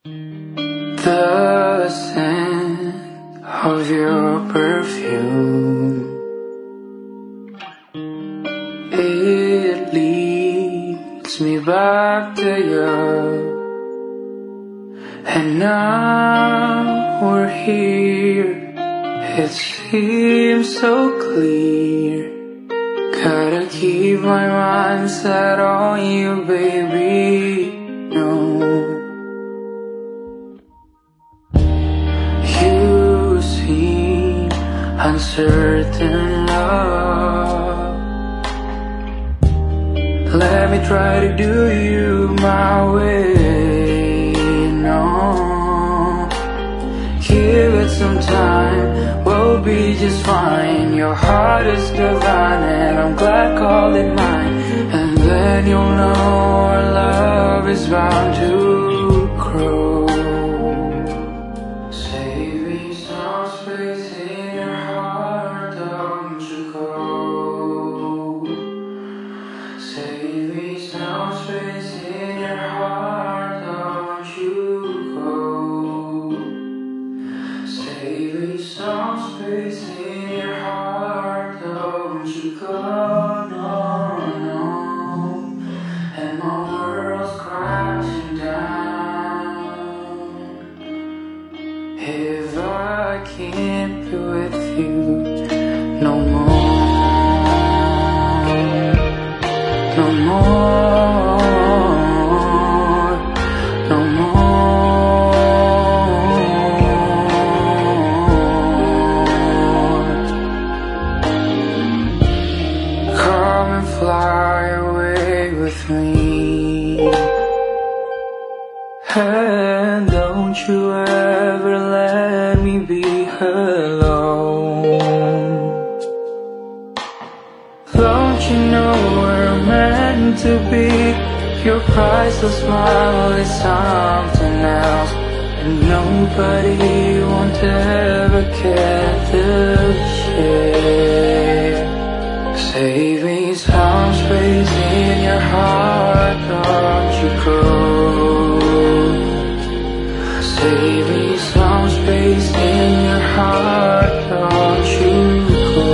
The scent of your perfume, it leads me back to you. And now we're here, it seems so clear. Gotta keep my mind set on you, baby. No, you seem uncertain, love. Let me try to do you my way. No, give it some time, we'll be just fine. Your heart is divine and I'm glad call it mine. And then you'll know our love is bound to grow. Save me some space in your heart, don't you go. Save me some space in your heart, don't you go. Save me some space in your heart, don't you go. No, no. And my world's crashing down if I can't be with you no more, no more, no more. Come and fly away with me, and don't you ever let me be alone. Don't you know we're meant to be? Your priceless smile is something else, and nobody won't ever get the share. Save me some space in your heart, don't you go. Save me some space in your heart, don't you go.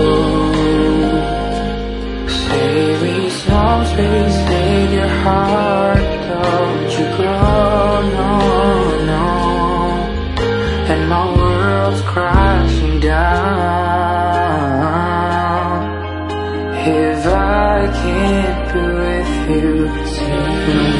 Save me some space in your heart, don't you go. No, no. And my world's crashing down if I can't be with you.